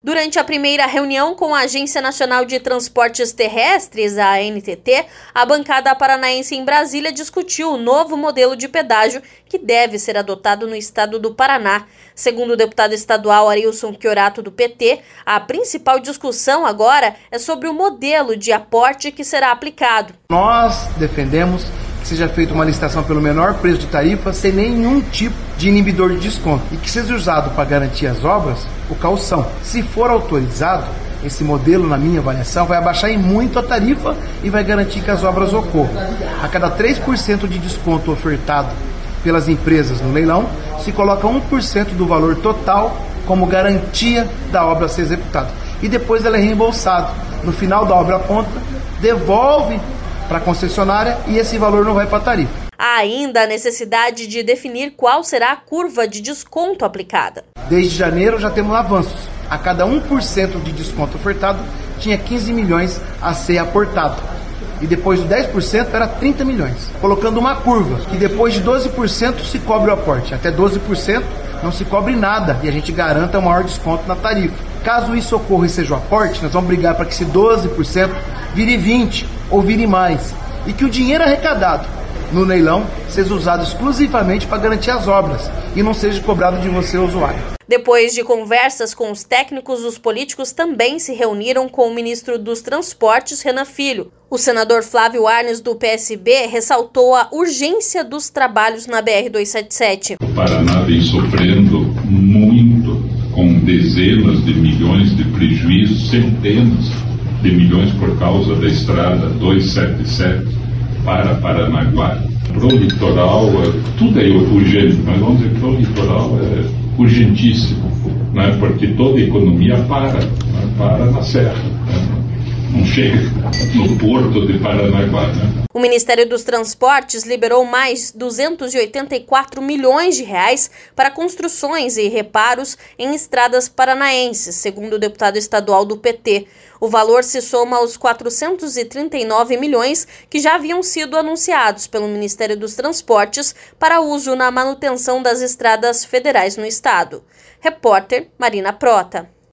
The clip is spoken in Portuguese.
Durante a primeira reunião com a Agência Nacional de Transportes Terrestres, a ANTT, a bancada paranaense em Brasília discutiu o novo modelo de pedágio que deve ser adotado no estado do Paraná. Segundo o deputado estadual Arilson Chiorato, do PT, a principal discussão agora é sobre o modelo de aporte que será aplicado. Nós defendemos que seja feita uma licitação pelo menor preço de tarifa, sem nenhum tipo de inibidor de desconto, e que seja usado para garantir as obras o calção. Se for autorizado, esse modelo, na minha avaliação, vai abaixar em muito a tarifa e vai garantir que as obras ocorram. A cada 3% de desconto ofertado pelas empresas no leilão, se coloca 1% do valor total como garantia da obra ser executada. E depois ela é reembolsada. No final da obra pronta, devolve para a concessionária e esse valor não vai para a tarifa. Há ainda a necessidade de definir qual será a curva de desconto aplicada. Desde janeiro já temos avanços. A cada 1% de desconto ofertado, tinha 15 milhões a ser aportado. E depois do 10% era 30 milhões. Colocando uma curva, que depois de 12% se cobre o aporte. Até 12% não se cobre nada e a gente garanta um maior desconto na tarifa. Caso isso ocorra e seja o aporte, nós vamos brigar para que esse 12% vire 20% ou vire mais. E que o dinheiro arrecadado no leilão seja usado exclusivamente para garantir as obras e não seja cobrado de você, usuário. Depois de conversas com os técnicos, os políticos também se reuniram com o ministro dos Transportes, Renan Filho. O senador Flávio Arnes, do PSB, ressaltou a urgência dos trabalhos na BR-277. O Paraná vem sofrendo muito, com dezenas de milhões de prejuízos, centenas de milhões por causa da estrada 277 para Paranaguá. Para o litoral, tudo é urgente, mas vamos dizer que para o litoral é urgentíssimo, né? Porque toda a economia para na serra, né? Não chega no porto de Paranaguá. Né? O Ministério dos Transportes liberou mais 284 milhões de reais para construções e reparos em estradas paranaenses, segundo o deputado estadual do PT. O valor se soma aos 439 milhões que já haviam sido anunciados pelo Ministério dos Transportes para uso na manutenção das estradas federais no estado. Repórter Marina Prota.